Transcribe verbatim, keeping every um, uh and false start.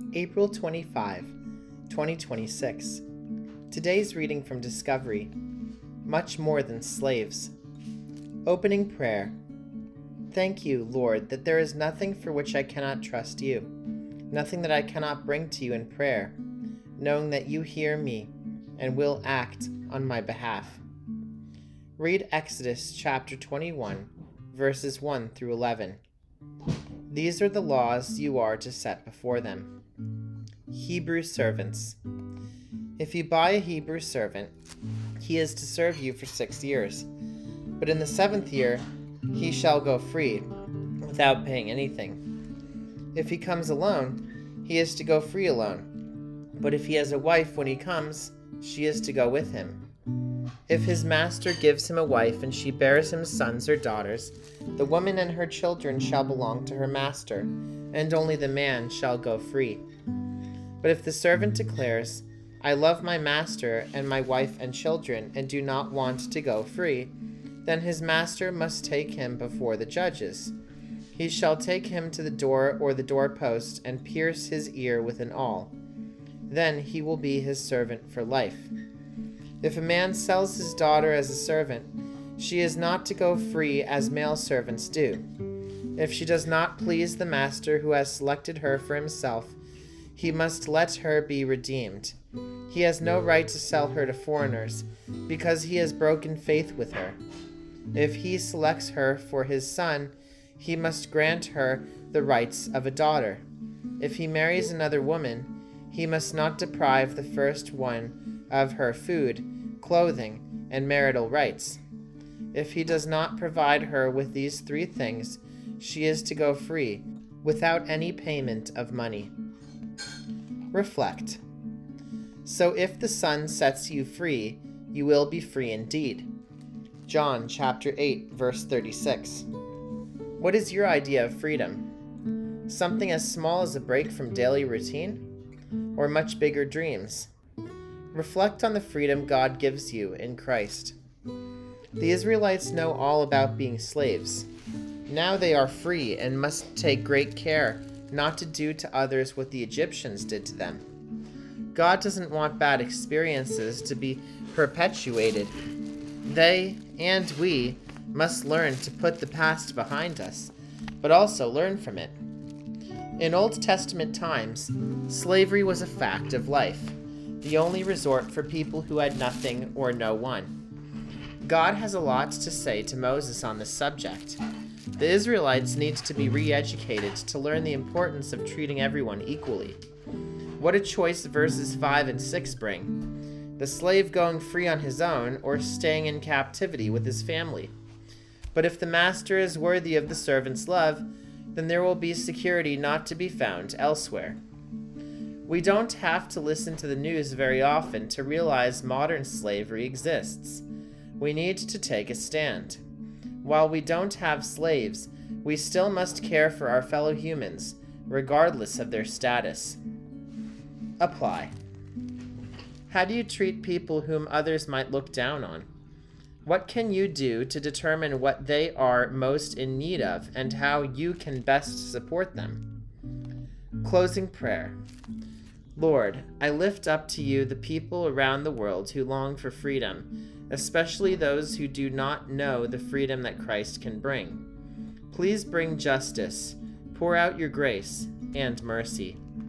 April twenty-fifth, twenty twenty-six. Today's reading from Discovery, Much More Than Slaves. Opening prayer. Thank you, Lord, that there is nothing for which I cannot trust you, nothing that I cannot bring to you in prayer, knowing that you hear me and will act on my behalf. Read Exodus chapter twenty-one, verses one through eleven. These are the laws you are to set before them. Hebrew servants. If you buy a Hebrew servant, he is to serve you for six years. But in the seventh year, he shall go free, without paying anything. If he comes alone, he is to go free alone. But if he has a wife when he comes, she is to go with him. If his master gives him a wife and she bears him sons or daughters, the woman and her children shall belong to her master, and only the man shall go free. But if the servant declares, I love my master and my wife and children and do not want to go free, then his master must take him before the judges. He shall take him to the door or the doorpost and pierce his ear with an awl. Then he will be his servant for life. If a man sells his daughter as a servant, she is not to go free as male servants do. If she does not please the master who has selected her for himself, he must let her be redeemed. He has no right to sell her to foreigners, because he has broken faith with her. If he selects her for his son, he must grant her the rights of a daughter. If he marries another woman, he must not deprive the first one of her food, clothing, and marital rights. If he does not provide her with these three things, she is to go free, without any payment of money. Reflect. So if the Son sets you free, you will be free indeed. John chapter eight, verse thirty-six. What is your idea of freedom? Something as small as a break from daily routine? Or much bigger dreams? Reflect on the freedom God gives you in Christ. The Israelites know all about being slaves. Now they are free and must take great care not to do to others what the Egyptians did to them. God doesn't want bad experiences to be perpetuated. They, and we, must learn to put the past behind us, but also learn from it. In Old Testament times, slavery was a fact of life, the only resort for people who had nothing or no one. God has a lot to say to Moses on this subject. The Israelites need to be re-educated to learn the importance of treating everyone equally. What a choice verses five and six bring. The slave going free on his own or staying in captivity with his family. But if the master is worthy of the servant's love, then there will be security not to be found elsewhere. We don't have to listen to the news very often to realize modern slavery exists. We need to take a stand. While we don't have slaves, we still must care for our fellow humans, regardless of their status. Apply. How do you treat people whom others might look down on? What can you do to determine what they are most in need of and how you can best support them? Closing prayer. Lord, I lift up to you the people around the world who long for freedom, especially those who do not know the freedom that Christ can bring. Please bring justice, pour out your grace and mercy.